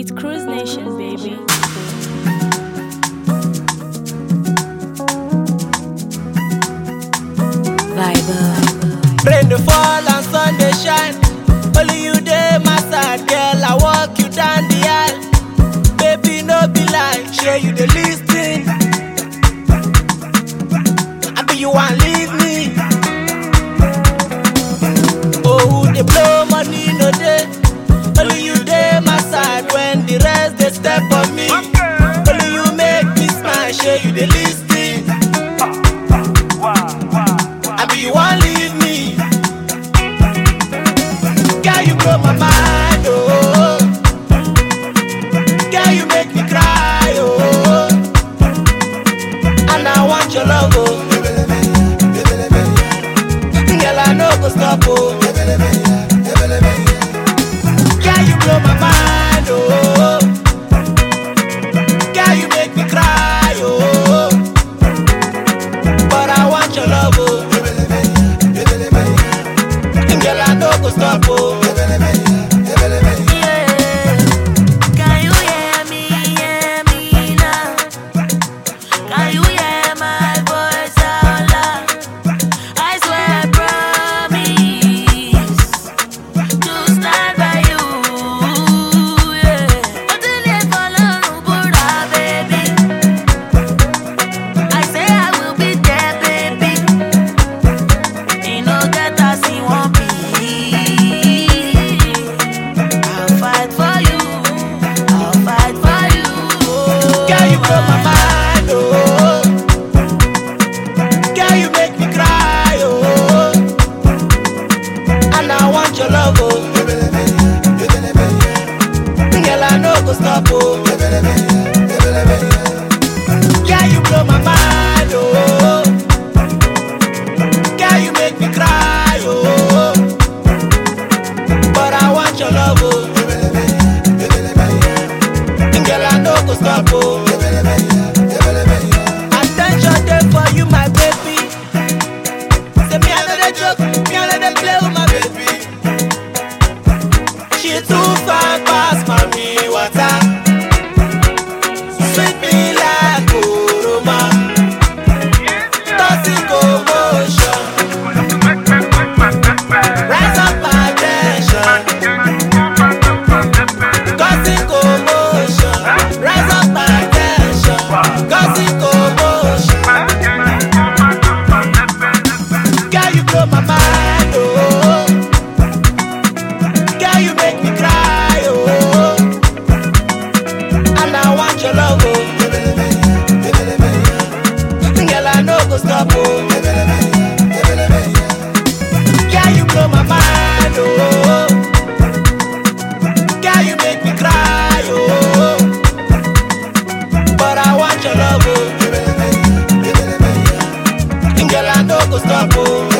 It's Cruise Nation, baby. Rain dey fall and sun dey shine. Only you dey my side, girl. I walk you down the aisle. Baby, no be lie, shey you dey lis ten. I be you wan leave me. Oh, who dey blow money no dey. Only you dey my side when the rest dey step on me. Only you make me smile, shey you dey lis ten. I be you wan leave me. Girl, you blow my mind, oh. Girl, you make me cry, oh. And I want your love, oh. Girl, I no go stop, oh. Girl, you blow my mind, oh. Girl, you make me cry, oh. But I want your love, oh. Girl, I no go stop, oh. Can you hear me now? Can you hear my voice out loud? I swear I promise to stand by you. But the live alone, Buddha, baby. I say I will be there, baby. You know that I see one be. I'll fight for you. I'll fight for you. Girl, you blow my mind, oh. Girl, you make me cry, oh. And I want your love, oh. Girl, I no go stop, oh. Girl, you blow my mind, oh. Girl, you make me cry, oh. But I want your love, oh. Girl, I no go stop, oh. Attention dey for you, my baby. Say me I no dey joke, me I no dey play with my baby. She too fine pass mommy water. Sweet me like oroma. Tossing commotion, rise up my tension. Causing commotion, rise up my tension. Causing commotion. Girl, you blow my mind, oh. Girl, you make me cry, oh. And I want your love, oh. Girl, I no go stop, oh. Girl, you blow my mind, oh. Girl, you make me cry, oh. But I want your love, oh. Girl, I no go stop, oh.